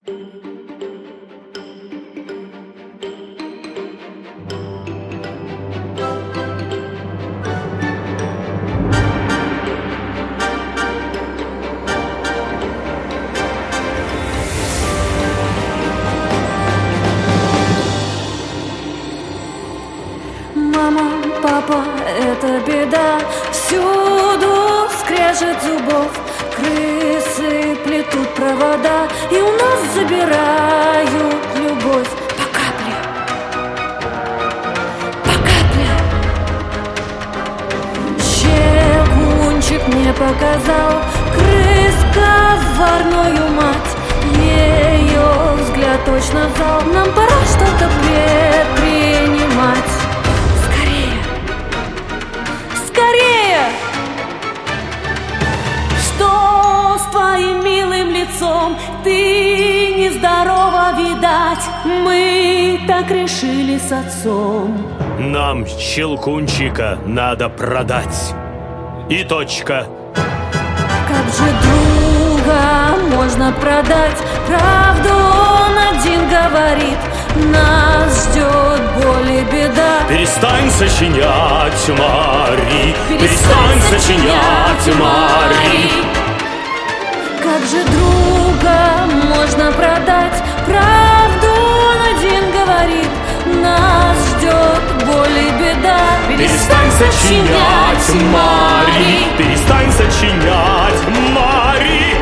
Мама, папа, это беда. Всюду скрежет зубов, крысы плетут провода, и у нас забирают любовь. По капле, по капле. Щелкунчик мне показал крыс коварную мать. Ее взгляд точно в зал. Нам пора что-то предпринимать. Что с твоим милым лицом? Ты нездорова, видать. Мы так решили с отцом. Нам щелкунчика надо продать. И точка. Как же друга можно продать? Правду он один говорит. Нас ждет боль и беда. Перестань сочинять, Мари. Перестань сочинять, Мари. Как же друга можно продать? Правду он один говорит. Нас ждет боль и беда. Перестань сочинять, Мари. Перестань сочинять, Мари.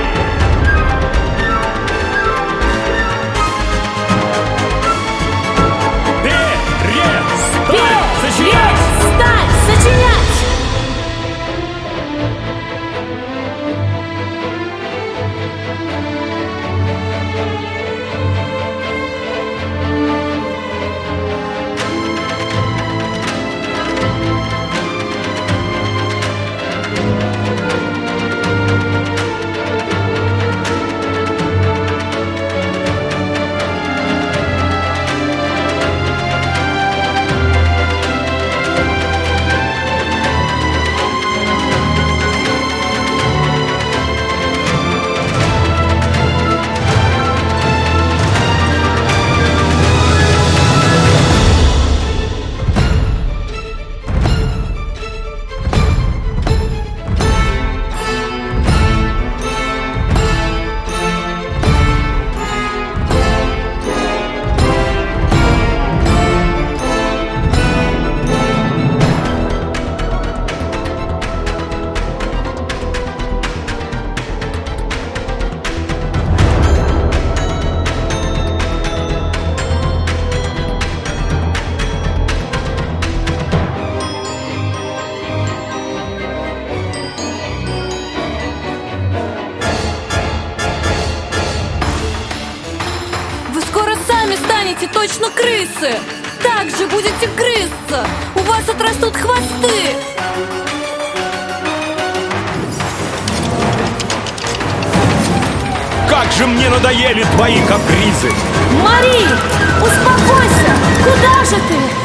Перестань сочинять. Точно крысы. Так же будете грызться. У вас отрастут хвосты. Как же мне надоели твои капризы. Мари, успокойся. Куда же ты?